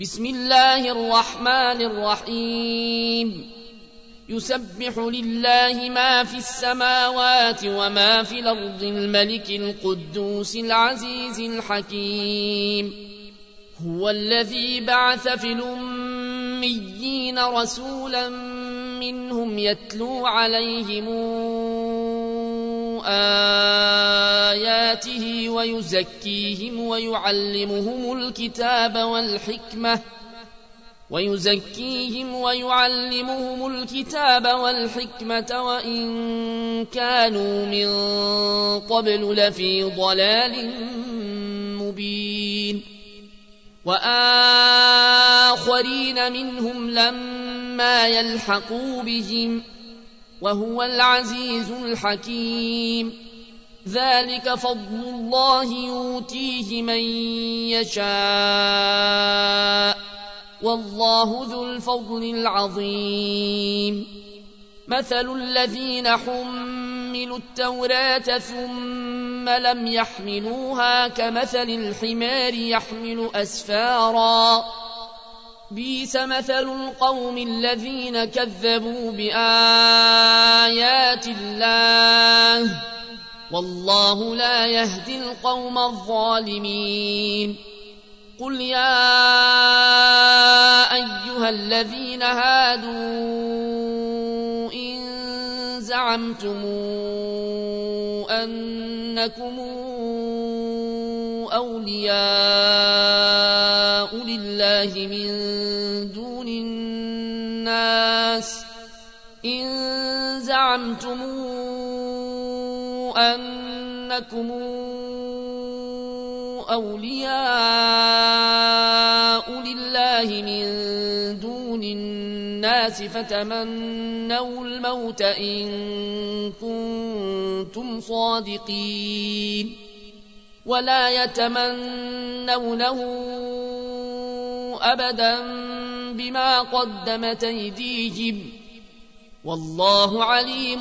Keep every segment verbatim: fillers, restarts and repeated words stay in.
بسم الله الرحمن الرحيم يسبح لله ما في السماوات وما في الأرض الملك القدوس العزيز الحكيم هو الذي بعث في الأميين رسولا منهم يتلو عليهم آياته ويزكيهم ويعلمهم الكتاب والحكمة ويزكيهم ويعلمهم الكتاب والحكمة وإن كانوا من قبل لفي ضلال مبين وآخرين منهم لما يلحقوا بهم وهو العزيز الحكيم ذلك فضل الله يؤتيه من يشاء والله ذو الفضل العظيم مثل الذين حملوا التوراة ثم لم يحملوها كمثل الحمار يحمل أسفارا بئس مثل القوم الذين كذبوا بآيات الله والله لا يهدي القوم الظالمين قل يا أيها الذين هادوا إن زعمتم أنكم أولياء لله من دون الناس إن زعمتم أنكم أولياء لله من دون الناس فتمنوا الموت إن كنتم صادقين ولا يتمنونه أبدا بما قدمت أيديهم والله عليم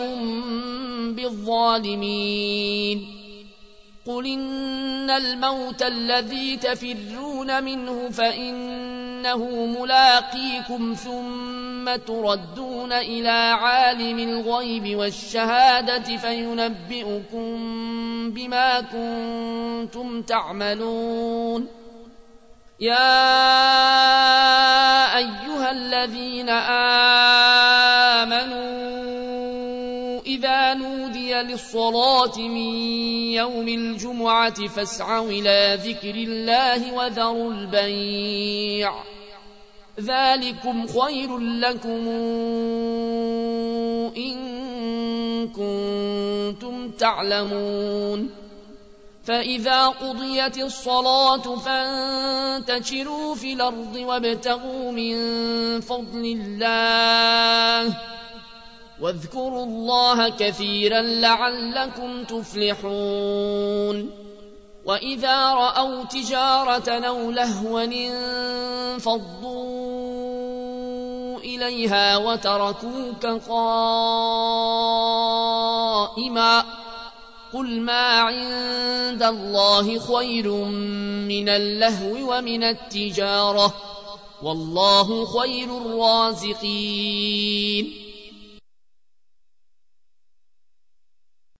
بالظالمين قل إن الموت الذي تفرون منه فإنه ملاقيكم ثم تردون إلى عالم الغيب والشهادة فينبئكم بما كنتم تعملون يا أيها الذين آمنوا إذا نودي للصلاة من يوم الجمعة فاسعوا إلى ذكر الله وذروا البيع ذلكم خير لكم إن كنتم تعلمون فإذا قضيت الصلاة فانتشروا في الأرض وابتغوا من فضل الله واذكروا الله كثيرا لعلكم تفلحون وإذا رأوا تجارة أو لهوا انفضوا إليها وتركوك قائما قل ما عند الله خير من اللهو ومن التجارة والله خير الرازقين